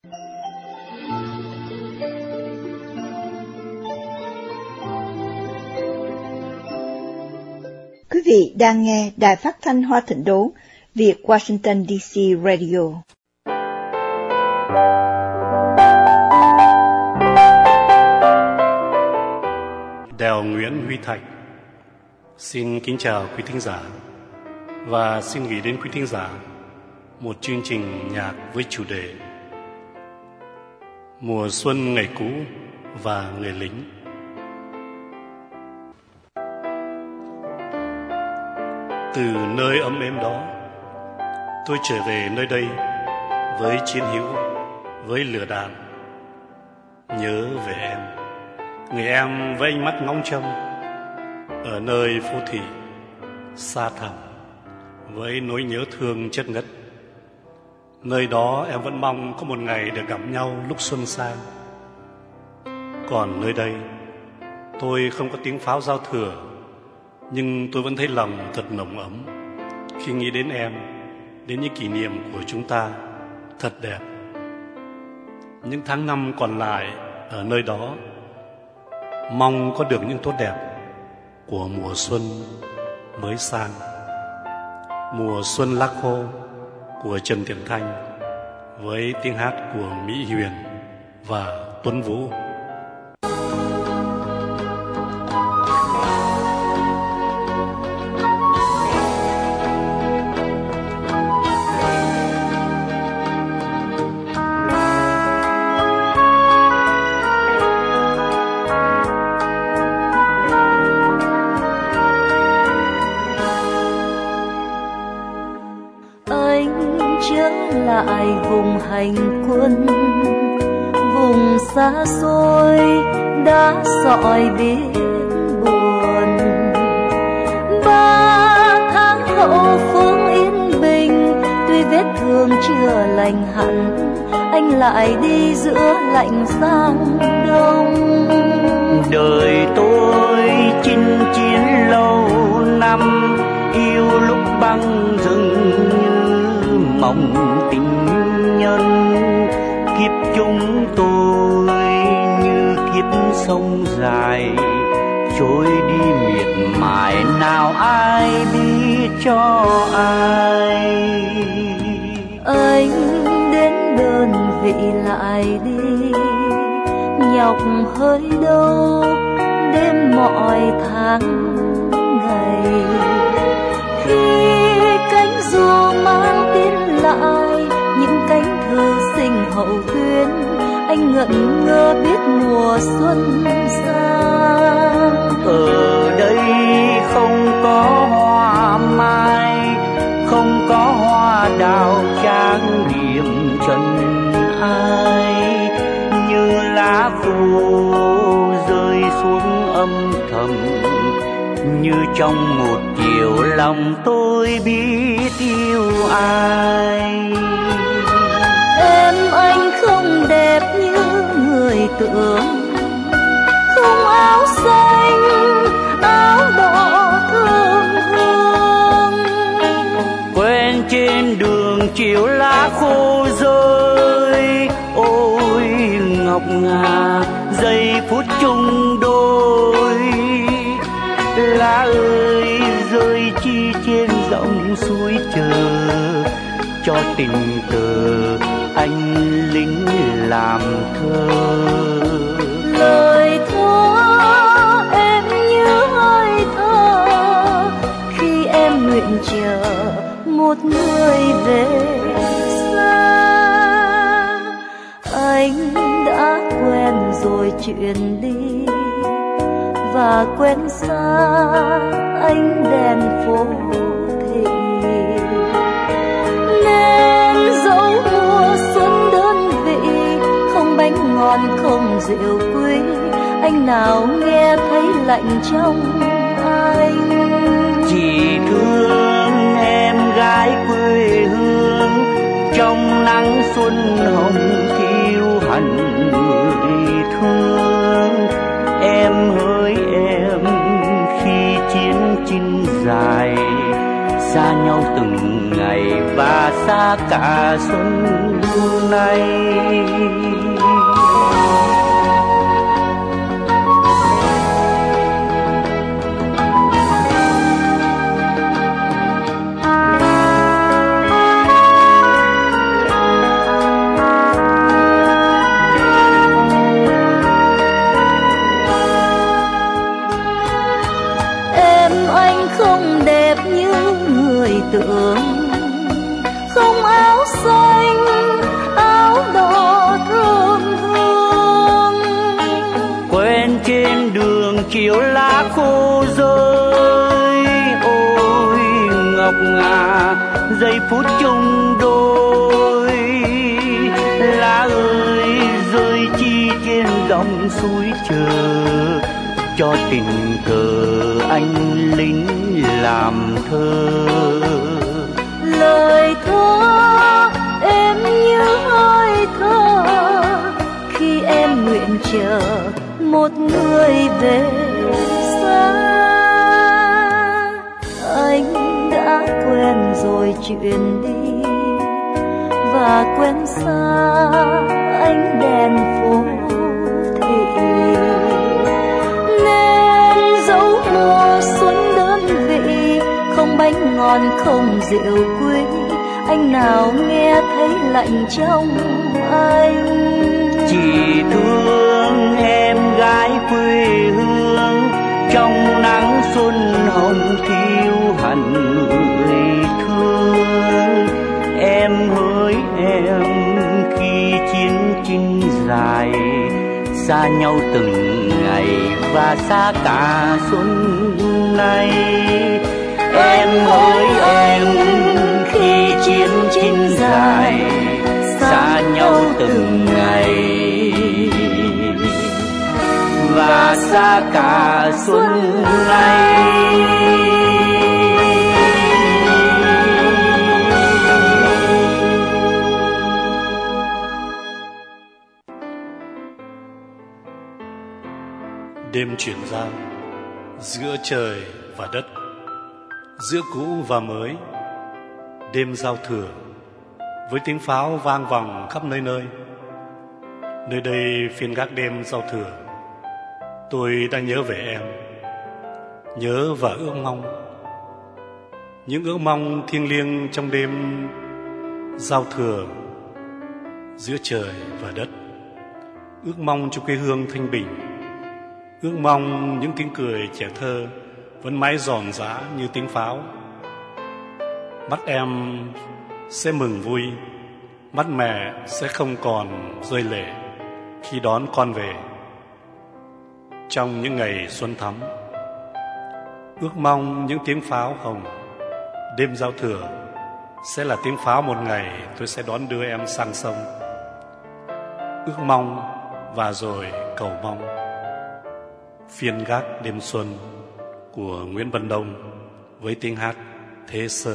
Quý vị đang nghe Đài Phát thanh Hoa Thịnh Đốn, Việt Washington DC Radio. Đèo Nguyễn Huy Thạch xin kính chào quý thính giả và xin gửi đến quý thính giả một chương trình nhạc với chủ đề Mùa xuân ngày cũ và người lính. Từ nơi ấm êm đó, tôi trở về nơi đây với chiến hữu, với lửa đạn. Nhớ về em, người em với ánh mắt ngóng trông, ở nơi phố thị xa thẳm với nỗi nhớ thương chất ngất. Nơi đó em vẫn mong có một ngày được gặp nhau lúc xuân sang. Còn nơi đây, tôi không có tiếng pháo giao thừa, nhưng tôi vẫn thấy lòng thật nồng ấm khi nghĩ đến em, đến những kỷ niệm của chúng ta thật đẹp. Những tháng năm còn lại ở nơi đó, mong có được những tốt đẹp của mùa xuân mới sang. Mùa xuân lá khô của Trần Thiện Thanh với tiếng hát của Mỹ Huyền và Tuấn Vũ. Lại vùng hành quân, vùng xa xôi đã sỏi biển buồn. 3 tháng hậu phương yên bình, tuy vết thương chưa lành hẳn, anh lại đi giữa lạnh sang đông. Đời tôi chinh chiến lâu năm, yêu lúc băng rừng như mộng tình nhân. Kiếp chúng tôi như kiếp sông dài, trôi đi miệt mài, nào ai biết cho ai. Anh đến đơn vị lại đi, nhọc hơi đâu đêm mọi tháng ngày. Khi cánh dù mang tin lại những cánh thư sinh hậu tuyến, anh ngẩn ngơ biết mùa xuân sang. Ở đây không có hoa mai, không có hoa đào trang điểm trần ai, như lá khô rơi xuống âm thầm, như trong một chiều lòng tôi biết yêu ai. Em anh không đẹp như người tưởng, không áo xanh áo đỏ thương thương. Quen trên đường chiều lá khô rơi, ôi ngọc ngà giây phút chung đôi. Lá ơi rơi chi trên dòng suối chờ, cho tình cờ anh lính làm thơ. Lời thơ em như hơi thở, khi em nguyện chờ một người về xa. Anh đã quen rồi chuyện đi, và quen xa ánh đèn phố thị, nên dẫu mùa xuân đơn vị không bánh ngon không rượu quý, anh nào nghe thấy lạnh trong anh. Chỉ thương em gái quê hương, trong nắng xuân hồng thiêu hẳn người thương. Em hỡi em khi chiến chinh dài, xa nhau từng ngày và xa cả xuân nay. Tưởng không áo xanh áo đỏ thơm hương, quen trên đường chiều lá khô rơi. Ôi ngọc ngà giây phút chung đôi, lá ơi rơi chi trên dòng suối chờ, cho tình cờ anh lính làm thơ. Lời thơ em như hơi thở khi em nguyện chờ một người về xa. Anh đã quen rồi chuyện đi và quen xa ánh đèn phố thị, nên dấu mùa xuân đơn vị không bánh ngon không rượu quý, anh nào nghe thấy lạnh trong anh. Chỉ thương em gái quê hương, trong nắng xuân hồng thiếu hẳn người thương. Em hỡi em khi chiến chinh dài, xa nhau từng ngày và xa cả xuân nay. Em hỡi em khi chiến chinh dài, xa nhau từng ngày và xa cả xuân nay. Đêm chuyển giao giữa trời và đất, giữa cũ và mới. Đêm giao thừa với tiếng pháo vang vẳng khắp nơi nơi. Nơi đây phiên gác đêm giao thừa, tôi đang nhớ về em, nhớ và ước mong. Những ước mong thiêng liêng trong đêm giao thừa giữa trời và đất. Ước mong cho quê hương thanh bình, ước mong những tiếng cười trẻ thơ vẫn mãi giòn giã như tiếng pháo. Mắt em sẽ mừng vui, mắt mẹ sẽ không còn rơi lệ khi đón con về trong những ngày xuân thắm. Ước mong những tiếng pháo hồng đêm giao thừa sẽ là tiếng pháo một ngày tôi sẽ đón đưa em sang sông. Ước mong và rồi cầu mong. Phiên gác đêm xuân của Nguyễn Văn Đông với tiếng hát Thế Sơn.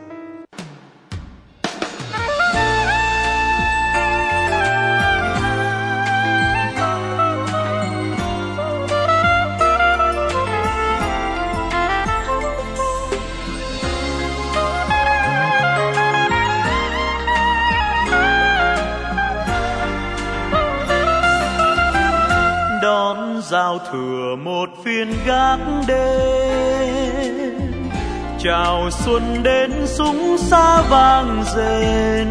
Giao thừa một phiên gác đêm, chào xuân đến súng xa vang rền.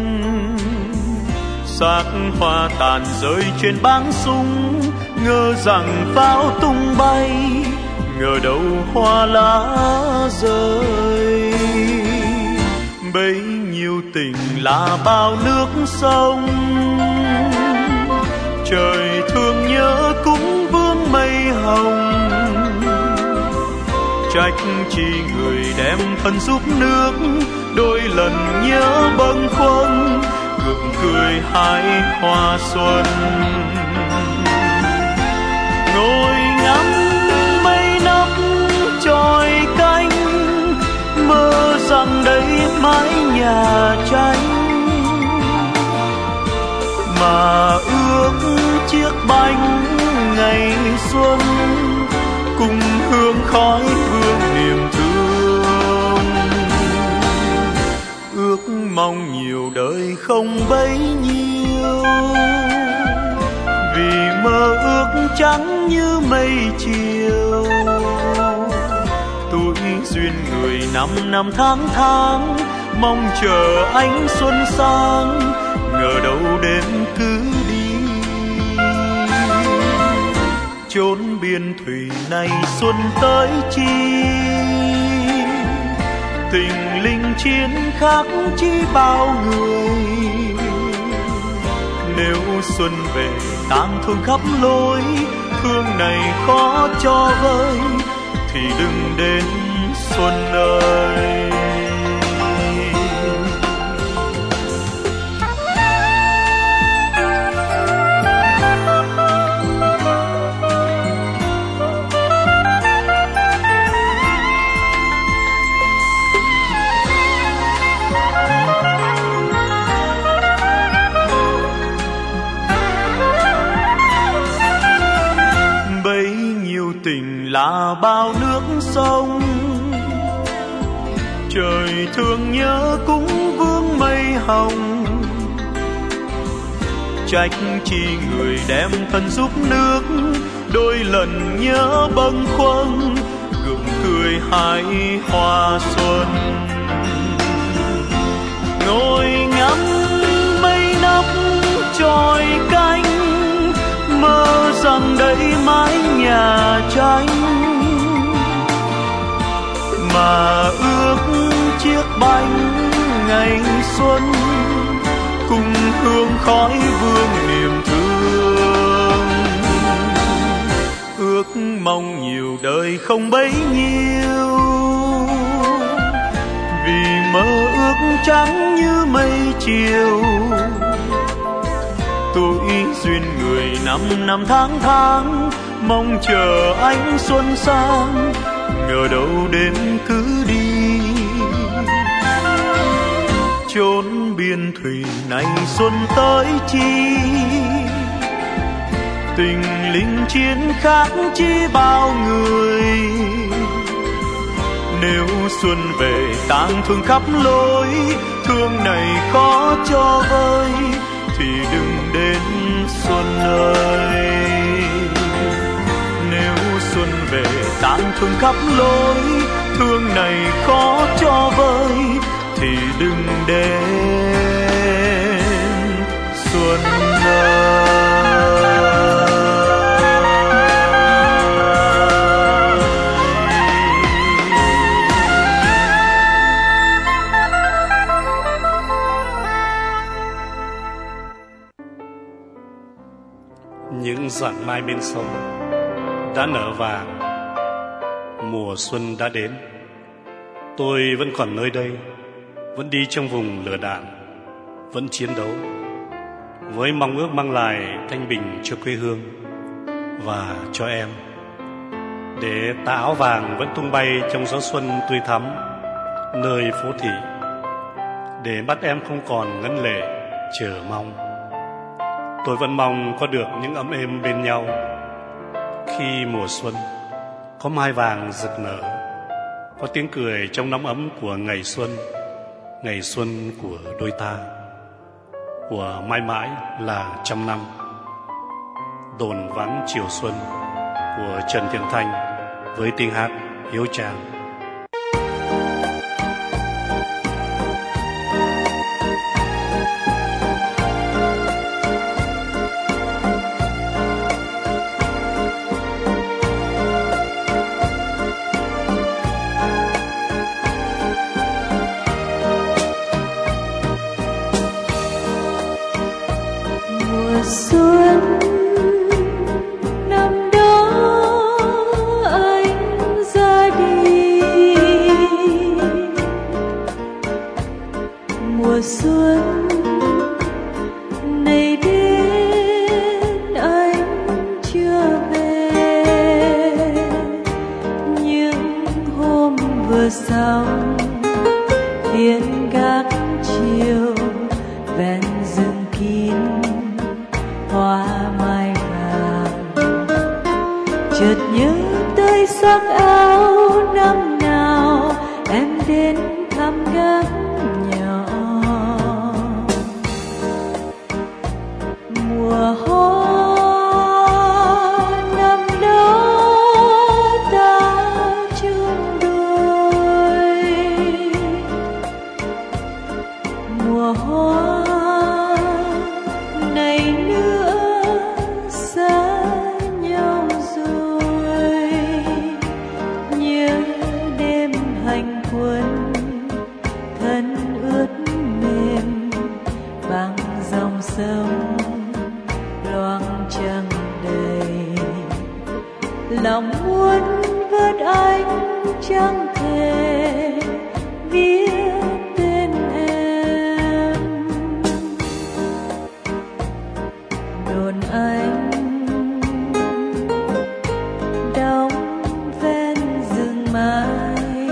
Xác hoa tàn rơi trên báng súng, ngờ rằng pháo tung bay, ngờ đâu hoa lá rơi. Bấy nhiêu tình là bao nước sông, trời thương nhớ cũng vương mây hồng. Trách chi người đem thân giúp nước, đôi lần nhớ bâng khuâng, gượng cười hái hoa xuân. Ngồi ngắm mây nóc chòi canh, mơ rằng đây mái nhà tranh, mà ước chiếc bánh ngày xuân cùng hương khói vương niềm thương. không bấy nhiêu, vì mơ ước trắng như mây chiều. Tuổi duyên người năm tháng tháng, mong chờ ánh xuân sang, ngờ đâu đến cứ đi. Chốn biên thủy này xuân tới chi, tình linh chiến khác chi bao người. Nếu xuân về tang thương khắp lối, thương này khó cho vơi, thì đừng đến xuân ơi. Tình là bao nước sông, trời thương nhớ cũng vương mây hồng. Trách chi người đem thân giúp nước, đôi lần nhớ bâng khuâng, gượng cười hái hoa xuân. Ngồi ngắm mây nóc trôi cánh, mơ rằng đây mái nhà tranh, mà ước chiếc bánh ngày xuân cùng hương khói vương niềm thương. Ước mong nhiều đời không bấy nhiêu, vì mơ ước trắng như mây chiều. Tuổi duyên người năm tháng tháng, mong chờ ánh xuân sang, ngờ đâu đến cứ đi. Chốn biên thủy này xuân tới chi, tình linh chiến khác chi bao người. Nếu xuân về tang thương khắp lối, thương này khó cho vơi, thì đừng đến xuân ơi. Nếu xuân về tang thương khắp lối, thương này khó cho vơi, thì đừng đến xuân ơi. Những dặn mai bên sông đã nở vàng, mùa xuân đã đến. Tôi vẫn còn nơi đây, vẫn đi trong vùng lửa đạn, vẫn chiến đấu, với mong ước mang lại thanh bình cho quê hương và cho em, để tà áo vàng vẫn tung bay trong gió xuân tươi thắm nơi phố thị, để mắt em không còn ngấn lệ chờ mong. Tôi vẫn mong có được những ấm êm bên nhau, khi mùa xuân có mai vàng rực nở, có tiếng cười trong nắng ấm của ngày xuân của đôi ta, của mãi mãi là trăm năm. Đồn vắng chiều xuân của Trần Thiện Thanh với tiếng hát Hiếu Trang. Xuân năm đó anh ra đi, mùa xuân này đến anh chưa về. Những hôm vừa xong hiên gác chiều ven rừng kín hoa mai vàng, chợt nhớ tới sắc áo năm nào em đến thăm gác nhỏ. lòng muốn vớt anh chẳng thể viết tên em. Đồn anh đóng ven rừng mai,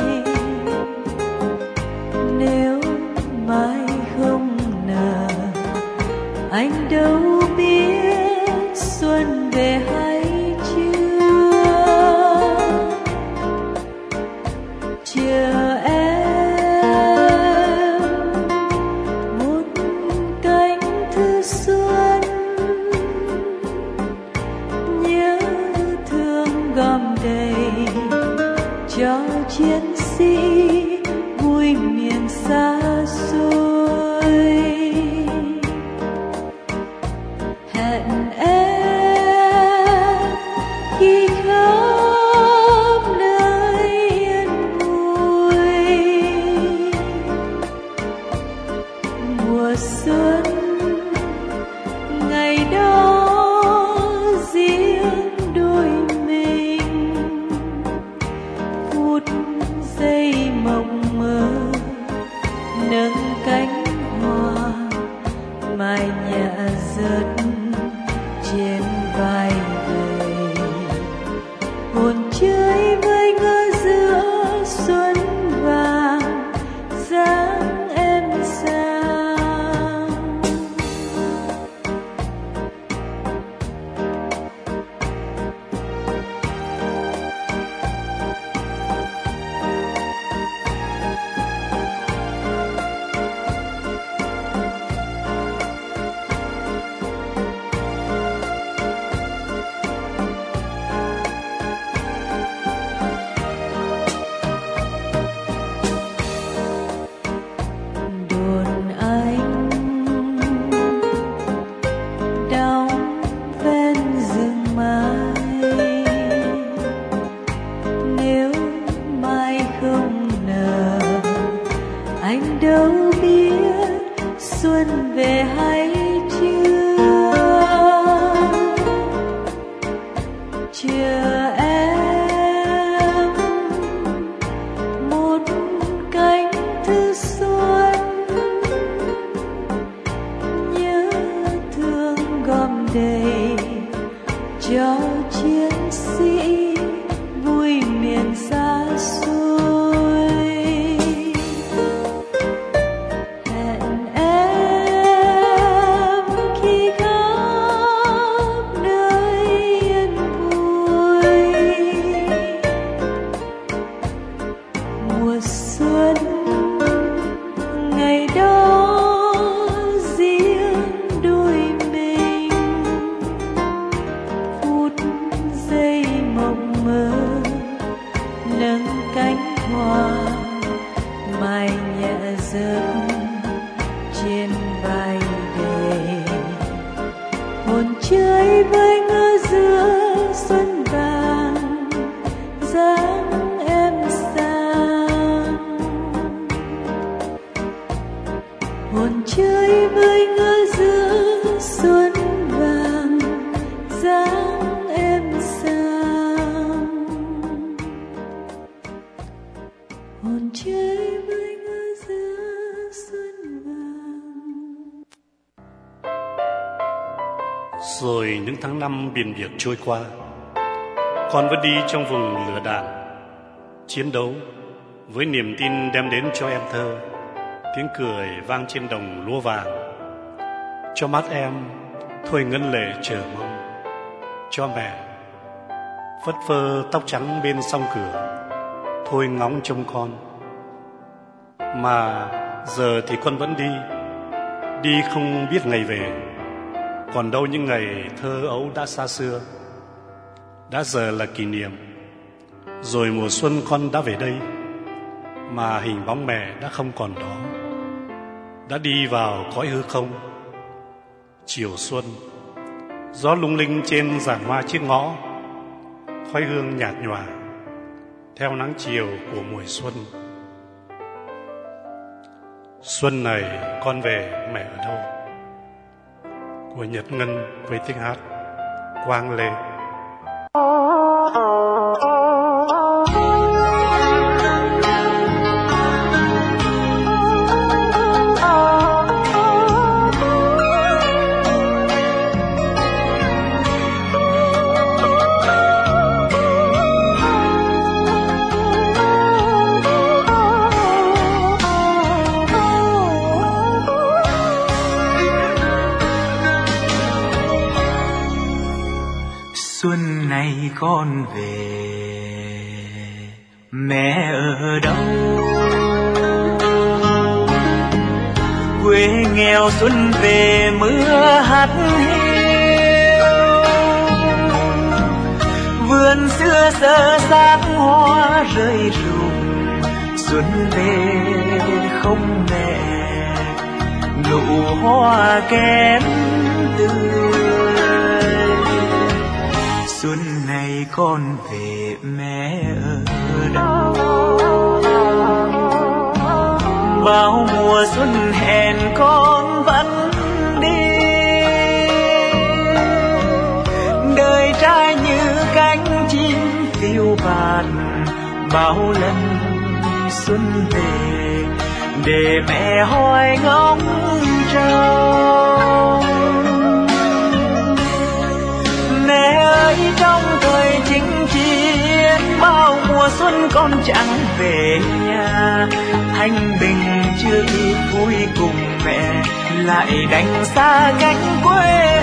nếu mai không nở anh đâu biết xuân về hay chưa. Chờ em một cánh thư xuân, nhớ thương gom đầy cho chiến sĩ vui miền xa xôi. Hẹn em khi khắp nơi yên vui, mùa xuân ngày đó riêng đôi mình, phút giây mộng mơ nâng cánh hoa mai nhẹ rớt trên vai gầy. Hồn chơi với ngỡ giữa xuân vàng dáng em sang. Đồn anh đóng ven rừng mai, nếu mai không nở anh đâu biết xuân về hay chưa. Chờ em một cánh thư xuân, nhớ thương gom đầy cho chiến sĩ vui miền xa xôi. Hẹn em khi khắp nơi yên vui, mùa xuân ngày đó riêng đôi mình, phút giây mộng mơ nâng cánh hoa mai nhẹ rớt trên vai gầy. Hồn chơi với ngỡ giữa xuân vàng dáng em sang. Hồn chơi với ngỡ giữa xuân vàng dáng em sang. Hồn chơi với ngỡ giữa xuân vàng. Rồi những tháng năm biển biệt trôi qua, con vẫn đi trong vùng lửa đạn, chiến đấu với niềm tin đem đến cho em thơ tiếng cười vang trên đồng lúa vàng. Cho mắt em thôi ngân lệ chờ mong, cho mẹ phất phơ tóc trắng bên song cửa thôi ngóng trông con. Mà giờ thì con vẫn đi không biết ngày về. Còn đâu những ngày thơ ấu đã xa xưa, đã giờ là kỷ niệm. Rồi mùa xuân con đã về đây, mà hình bóng mẹ đã không còn đó, đã đi vào cõi hư không. Chiều xuân, gió lung linh trên giàn hoa chiếc ngõ, khói hương nhạt nhòa theo nắng chiều của mùa xuân. Xuân này con về mẹ ở đâu? Của Nhật Ngân với tiếng hát Quang Lê. Xuân này con về, mẹ ở đâu? Quê nghèo xuân về mưa hắt hiu, vườn xưa sơ sát hoa rơi rụng. Xuân về không mẹ, nụ hoa kém tươi. Xuân này con về, mẹ ở đâu? Bao mùa xuân hẹn con vẫn đi, đời trai như cánh chim phiêu bạt. Bao lần xuân về để mẹ hoài ngóng trông. Mẹ ơi, trong thời chinh chiến bao mùa xuân con chẳng về nhà. Thanh bình chưa kịp vui cùng mẹ, lại đành xa cánh quê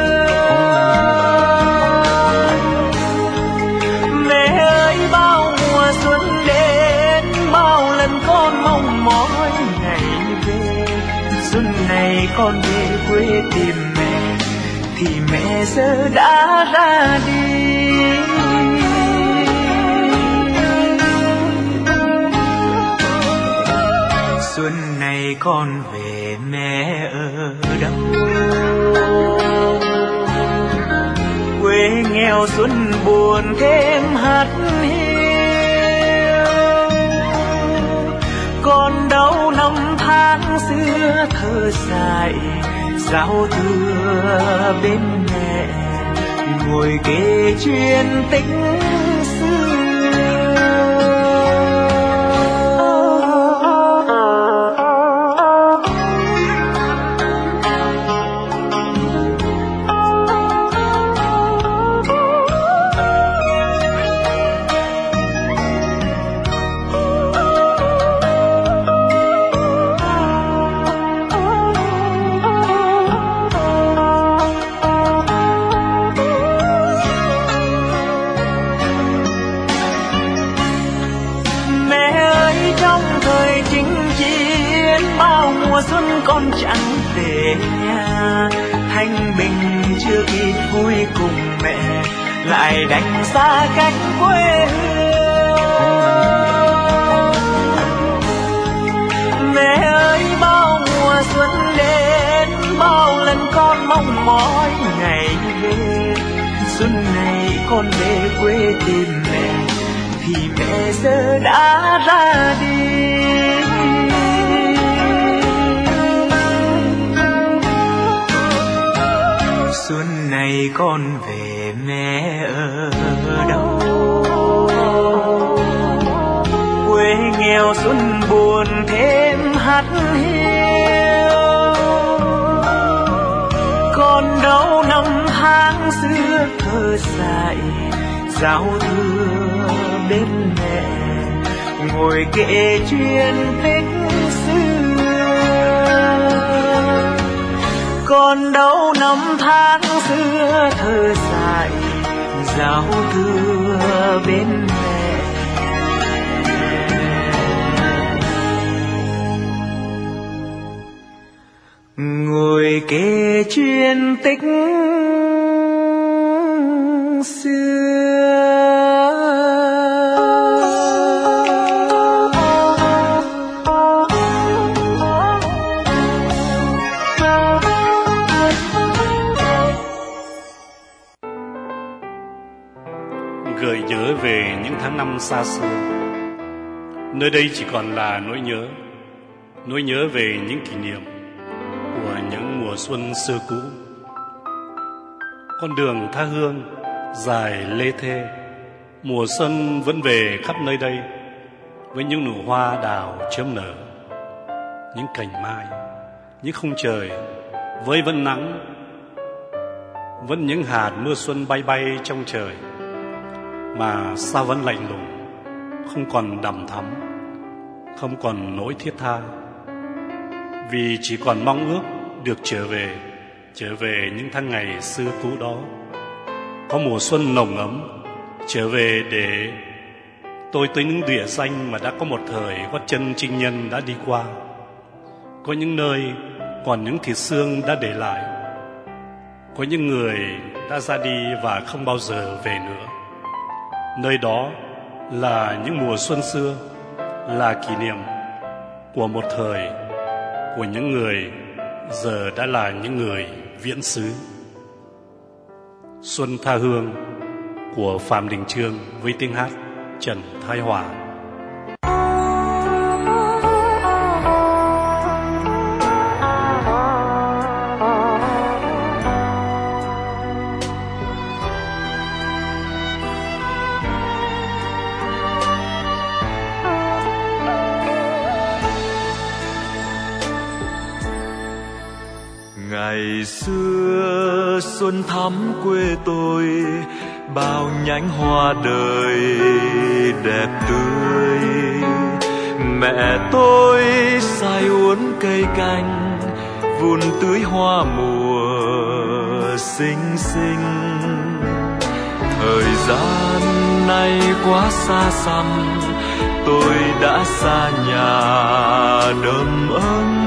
hương. Mẹ ơi, bao mùa xuân đến bao lần con mong mỏi ngày về. Xuân này con về quê tìm mẹ thì mẹ giờ đã ra đi. Xuân này con về, mẹ ở đâu? Quê nghèo xuân buồn thêm hắt hiu, còn đâu năm tháng xưa thơ dại. Giao thừa bên mẹ ngồi kể chuyện tích xưa. Xuân con chẳng về nhà, thanh bình chưa kịp vui cùng mẹ, lại đành xa cách quê hương. Mẹ ơi, bao mùa xuân đến bao lần con mong mỏi ngày về. Xuân này con về quê tìm mẹ thì mẹ giờ đã ra đi. Xuân này con về, mẹ ở đâu? Quê nghèo xuân buồn thêm hắt hiu, còn đâu năm tháng xưa thơ dại. Giao thừa bên mẹ ngồi kể chuyện tích xưa, còn đâu năm tháng xưa thơ dại. Giao thừa bên mẹ ngồi kể chuyện tích xưa. Gợi nhớ về những tháng năm xa xưa. Nơi đây chỉ còn là nỗi nhớ về những kỷ niệm của những mùa xuân xưa cũ. Con đường tha hương dài lê thê, mùa xuân vẫn về khắp nơi đây, với những nụ hoa đào chớm nở, những cành mai, những khung trời với vẫn nắng, vẫn những hạt mưa xuân bay bay trong trời, mà sao vẫn lạnh lùng, không còn đằm thắm, không còn nỗi thiết tha, vì chỉ còn mong ước được trở về những tháng ngày xưa cũ đó. có mùa xuân nồng ấm, trở về để tôi tới những địa danh mà đã có một thời gót chân chinh nhân đã đi qua. Có những nơi còn những thịt xương đã để lại. Có những người đã ra đi và không bao giờ về nữa. Nơi đó là những mùa xuân xưa, là kỷ niệm của một thời, của những người giờ đã là những người viễn xứ. Xuân tha hương của Phạm Đình Chương với tiếng hát Trần Thái Hòa. Ngày xưa xuân thắm quê tôi, bao nhánh hoa đời đẹp tươi. Mẹ tôi sai uốn cây canh, vun tưới hoa mùa xinh xinh. Thời gian nay quá xa xăm, tôi đã xa nhà đầm ấm.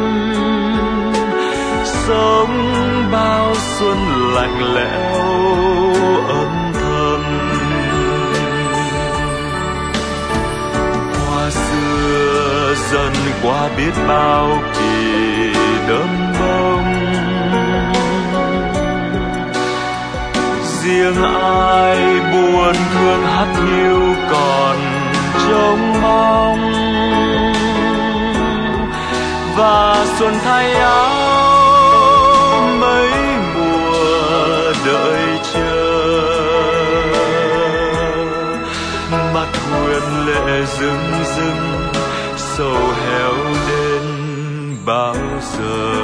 Sống bao xuân lạnh lẽo âm thầm. Hoa xưa dần qua biết bao kỳ đơm bông. Riêng ai buồn thương hắt hiu còn trông mong. Và xuân thay áo mấy mùa đợi chờ. Mắt huyền lệ rưng rưng, sầu héo đến bao giờ.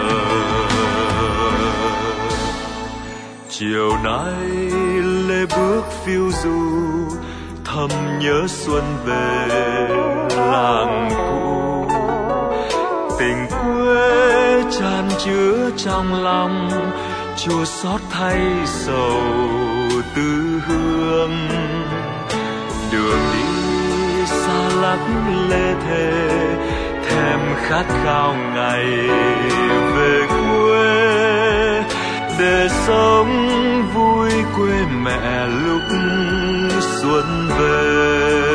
Chiều nay lê bước phiêu du, thầm nhớ xuân về làng cũ. Tình quê tràn chứa trong lòng, chua xót thay sầu tư hương. Đường đi xa lắc lê thê, thèm khát khao ngày về quê. Để sống vui quê mẹ lúc xuân về.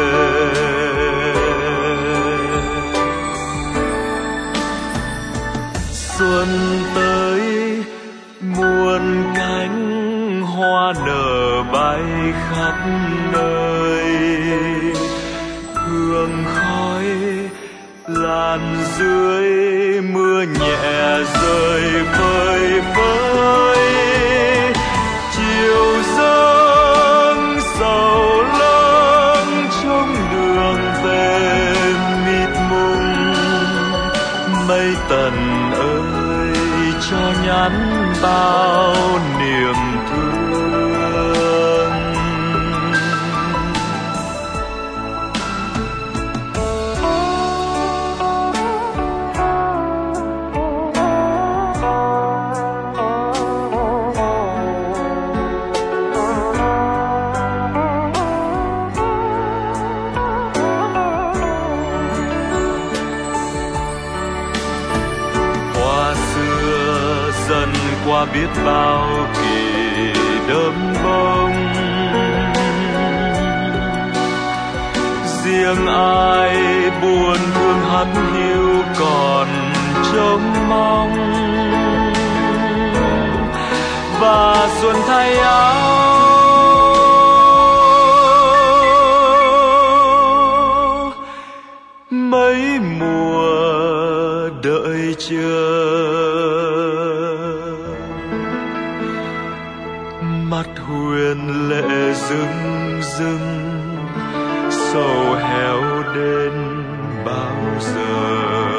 Xuân tới muôn cánh hoa nở bay khắp nơi. Hương khói làn dưới mưa nhẹ rơi phơi phới. Chiều dâng sầu lâng trong đường về mịt mùng. Mây tần ơi cho nhắn bao niềm thương. Qua biết bao kỳ đơm bông. Riêng ai buồn thương hắt hiu còn trông mong. Và xuân thay áo mấy mùa đợi chờ. Mắt huyền lệ rưng rưng, sầu héo đến bao giờ.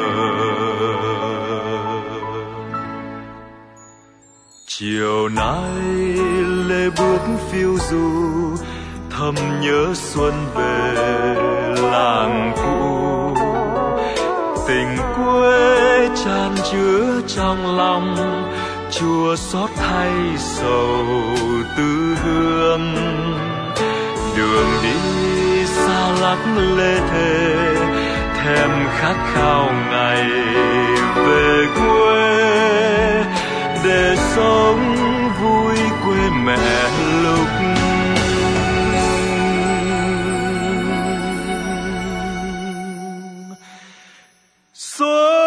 Chiều nay lê bước phiêu du, thầm nhớ xuân về làng cũ. Tình quê tràn chứa trong lòng, chua xót thay sầu tư hương. lê thề, thèm khát khao ngày về quê để sống vui quê mẹ lúc xuân.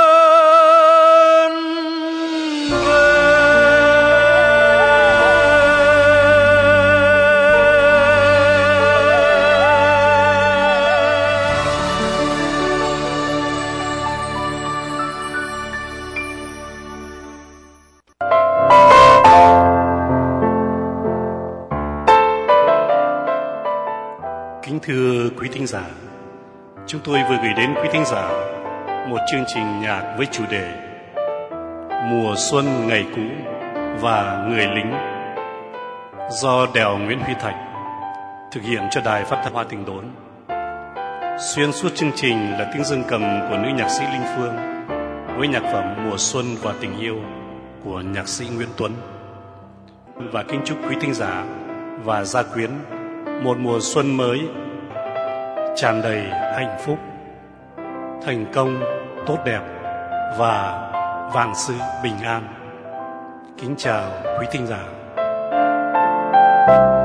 Kính thưa quý thính giả, chúng tôi vừa gửi đến quý thính giả một chương trình nhạc với chủ đề Mùa Xuân Ngày Cũ và Người Lính do Đèo Nguyễn Huy Thạch thực hiện cho Đài Phát thanh Hoa Tình Đốn. Xuyên suốt chương trình là tiếng dương cầm của nữ nhạc sĩ Linh Phương với nhạc phẩm Mùa Xuân và Tình Yêu của nhạc sĩ Nguyễn Tuấn. Và kính chúc quý thính giả và gia quyến một mùa xuân mới tràn đầy hạnh phúc, thành công, tốt đẹp và vạn sự bình an. Kính chào quý thính giả.